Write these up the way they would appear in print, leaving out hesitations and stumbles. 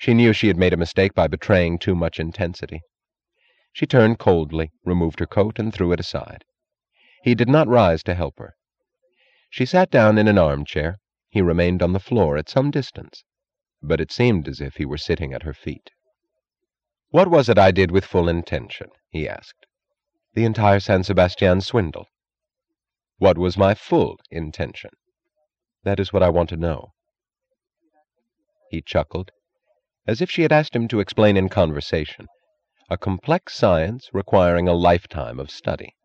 She knew she had made a mistake by betraying too much intensity. She turned coldly, removed her coat, and threw it aside. He did not rise to help her. She sat down in an armchair. He remained on the floor at some distance, but it seemed as if he were sitting at her feet. "What was it I did with full intention?" he asked. "The entire San Sebastian swindle." "What was my full intention?" "That is what I want to know." He chuckled, as if she had asked him to explain in conversation a complex science requiring a lifetime of study.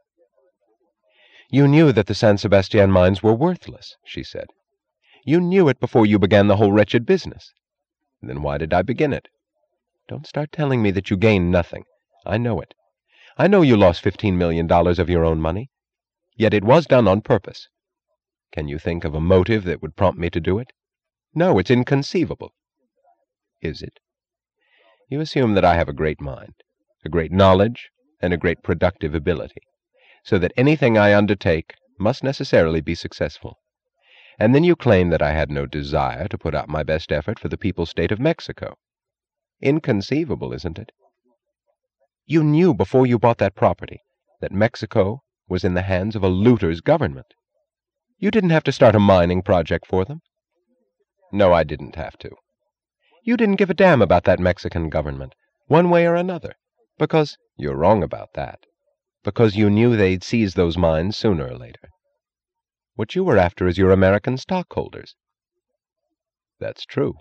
"You knew that the San Sebastian mines were worthless," she said. "You knew it before you began the whole wretched business. Then why did I begin it? Don't start telling me that you gained nothing. I know it. I know you lost $15 million of your own money. Yet it was done on purpose. Can you think of a motive that would prompt me to do it? No, it's inconceivable." "Is it? You assume that I have a great mind, a great knowledge, and a great productive ability, so that anything I undertake must necessarily be successful. And then you claim that I had no desire to put out my best effort for the people's state of Mexico. Inconceivable, isn't it? You knew before you bought that property that Mexico was in the hands of a looter's government. You didn't have to start a mining project for them." "No, I didn't have to." "You didn't give a damn about that Mexican government, one way or another, because—" "You're wrong about that." "Because you knew they'd seize those mines sooner or later. What you were after is your American stockholders." "That's true."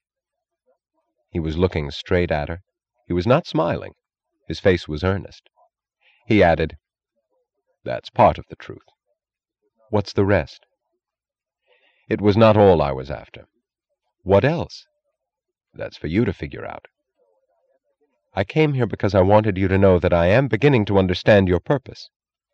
He was looking straight at her. He was not smiling. His face was earnest. He added, "That's part of the truth." "What's the rest?" "It was not all I was after." "What else?" "That's for you to figure out." "I came here because I wanted you to know that I am beginning to understand your purpose."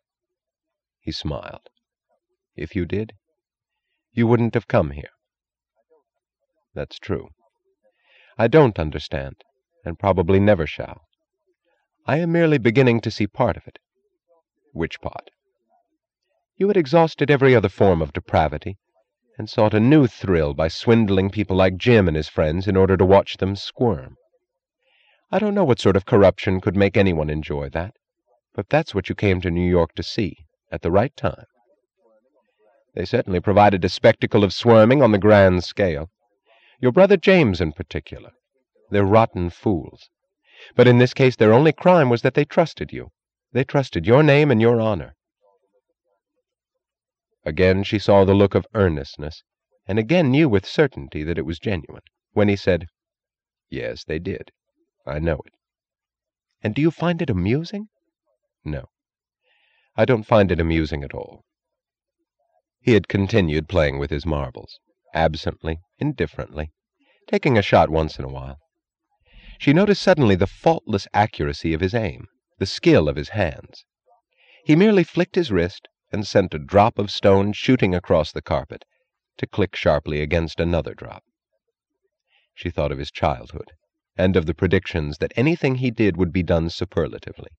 He smiled. "If you did, you wouldn't have come here." "That's true." "I don't understand, and probably never shall. I am merely beginning to see part of it." "Which part?" You had exhausted every other form of depravity, and sought a new thrill by swindling people like Jim and his friends in order to watch them squirm. I don't know what sort of corruption could make anyone enjoy that, but that's what you came to New York to see, at the right time. They certainly provided a spectacle of squirming on the grand scale. Your brother James in particular. They're rotten fools. But in this case their only crime was that they trusted you. They trusted your name and your honor." Again she saw the look of earnestness, and again knew with certainty that it was genuine, when he said, "Yes, they did. I know it." "And do you find it amusing?" "No. I don't find it amusing at all." He had continued playing with his marbles, absently, indifferently, taking a shot once in a while. She noticed suddenly the faultless accuracy of his aim, the skill of his hands. He merely flicked his wrist and sent a drop of stone shooting across the carpet, to click sharply against another drop. She thought of his childhood, and of the predictions that anything he did would be done superlatively.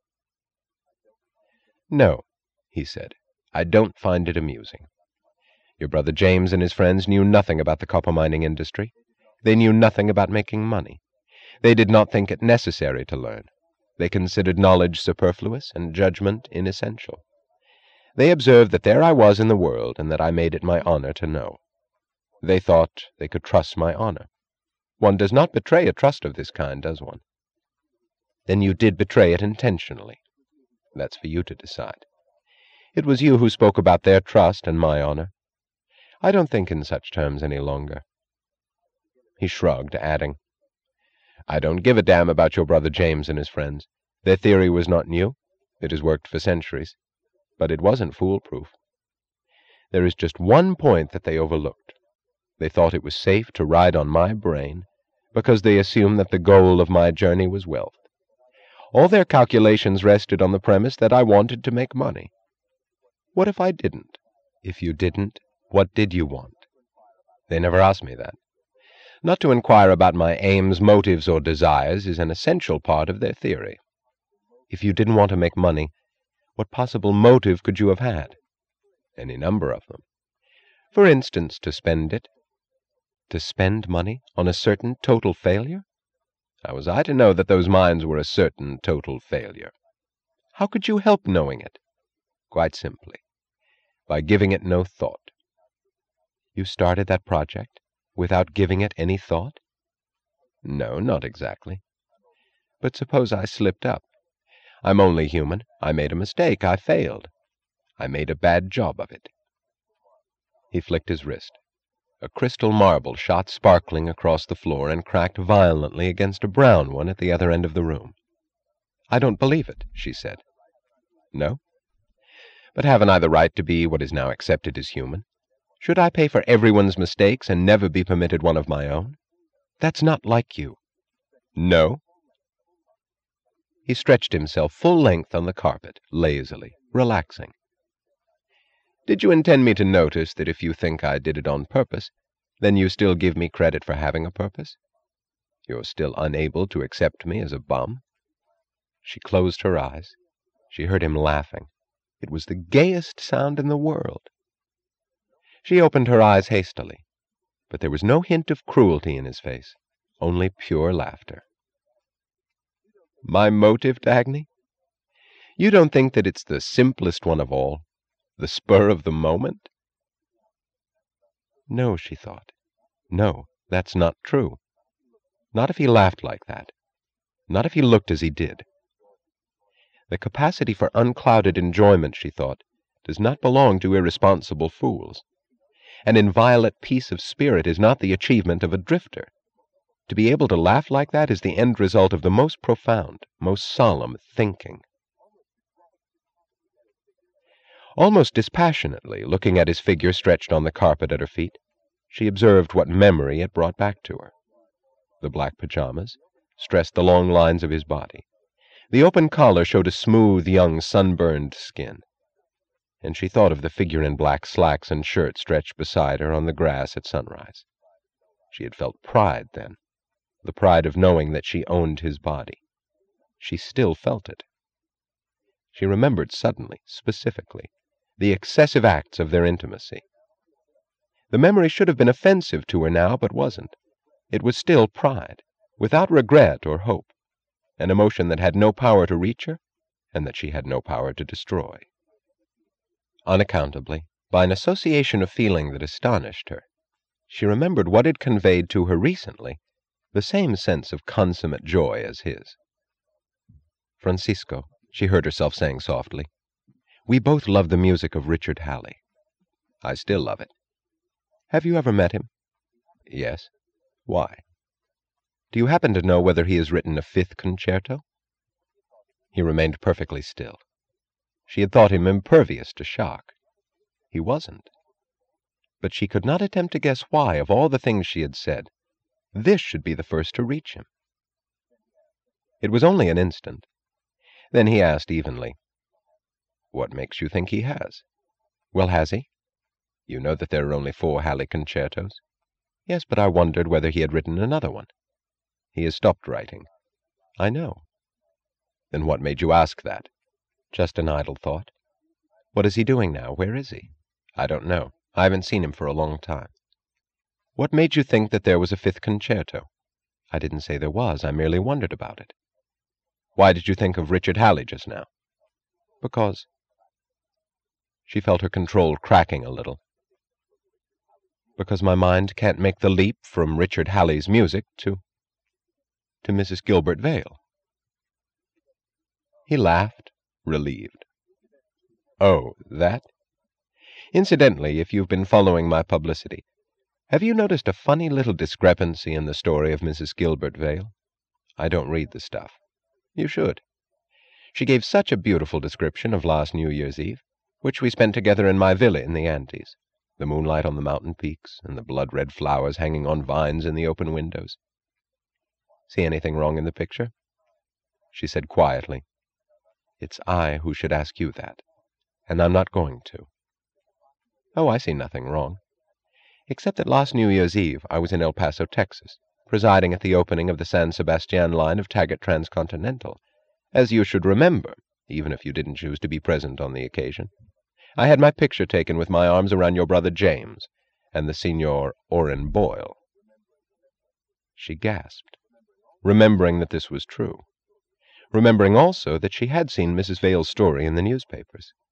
"No," he said, "I don't find it amusing. Your brother James and his friends knew nothing about the copper mining industry. They knew nothing about making money. They did not think it necessary to learn. They considered knowledge superfluous and judgment inessential. They observed that there I was in the world, and that I made it my honor to know. They thought they could trust my honor. One does not betray a trust of this kind, does one?" "Then you did betray it intentionally." "That's for you to decide." "It was you who spoke about their trust and my honor. I don't think in such terms any longer." He shrugged, adding, "I don't give a damn about your brother James and his friends. Their theory was not new. It has worked for centuries. But it wasn't foolproof. There is just one point that they overlooked. They thought it was safe to ride on my brain because they assumed that the goal of my journey was wealth. All their calculations rested on the premise that I wanted to make money. What if I didn't?" "If you didn't, what did you want?" "They never asked me that. Not to inquire about my aims, motives, or desires is an essential part of their theory." "If you didn't want to make money, what possible motive could you have had?" "Any number of them. For instance, to spend it." To spend money on a certain total failure? How was I to know that those mines were a certain total failure? How could you help knowing it? Quite simply, by giving it no thought. You started that project without giving it any thought? No, not exactly. But suppose I slipped up. I'm only human. I made a mistake. I failed. I made a bad job of it. He flicked his wrist. A crystal marble shot sparkling across the floor and cracked violently against a brown one at the other end of the room. I don't believe it, she said. No? But haven't I the right to be what is now accepted as human? Should I pay for everyone's mistakes and never be permitted one of my own? That's not like you. No? He stretched himself full length on the carpet, lazily, relaxing. Did you intend me to notice that if you think I did it on purpose, then you still give me credit for having a purpose? You're still unable to accept me as a bum? She closed her eyes. She heard him laughing. It was the gayest sound in the world. She opened her eyes hastily, but there was no hint of cruelty in his face, only pure laughter. My motive, Dagny? You don't think that it's the simplest one of all? The spur of the moment? No, she thought. No, that's not true. Not if he laughed like that. Not if he looked as he did. The capacity for unclouded enjoyment, she thought, does not belong to irresponsible fools. An inviolate peace of spirit is not the achievement of a drifter. To be able to laugh like that is the end result of the most profound, most solemn thinking. Almost dispassionately, looking at his figure stretched on the carpet at her feet, she observed what memory it brought back to her. The black pajamas stressed the long lines of his body. The open collar showed a smooth, young, sunburned skin. And she thought of the figure in black slacks and shirt stretched beside her on the grass at sunrise. She had felt pride then, the pride of knowing that she owned his body. She still felt it. She remembered suddenly, specifically, the excessive acts of their intimacy. The memory should have been offensive to her now, but wasn't. It was still pride, without regret or hope, an emotion that had no power to reach her, and that she had no power to destroy. Unaccountably, by an association of feeling that astonished her, she remembered what had conveyed to her recently the same sense of consummate joy as his. Francisco, she heard herself saying softly, we both love the music of Richard Halley. I still love it. Have you ever met him? Yes. Why? Do you happen to know whether he has written a fifth concerto? He remained perfectly still. She had thought him impervious to shock. He wasn't. But she could not attempt to guess why, of all the things she had said, this should be the first to reach him. It was only an instant. Then he asked evenly, What makes you think he has? Well, has he? You know that there are only 4 Halley concertos? Yes, but I wondered whether he had written another one. He has stopped writing. I know. Then what made you ask that? Just an idle thought. What is he doing now? Where is he? I don't know. I haven't seen him for a long time. What made you think that there was a 5th concerto? I didn't say there was. I merely wondered about it. Why did you think of Richard Halley just now? Because... She felt her control cracking a little. Because my mind can't make the leap from Richard Halley's music to Mrs. Gilbert Vale. He laughed, relieved. Oh, that? Incidentally, if you've been following my publicity, have you noticed a funny little discrepancy in the story of Mrs. Gilbert Vale? I don't read the stuff. You should. She gave such a beautiful description of last New Year's Eve, which we spent together in my villa in the Andes, the moonlight on the mountain peaks, and the blood-red flowers hanging on vines in the open windows. See anything wrong in the picture? She said quietly, It's I who should ask you that, and I'm not going to. Oh, I see nothing wrong. Except that last New Year's Eve I was in El Paso, Texas, presiding at the opening of the San Sebastian line of Taggart Transcontinental, as you should remember, even if you didn't choose to be present on the occasion. I had my picture taken with my arms around your brother James and the Signor Orrin Boyle. She gasped, remembering that this was true, remembering also that she had seen Mrs. Vale's story in the newspapers.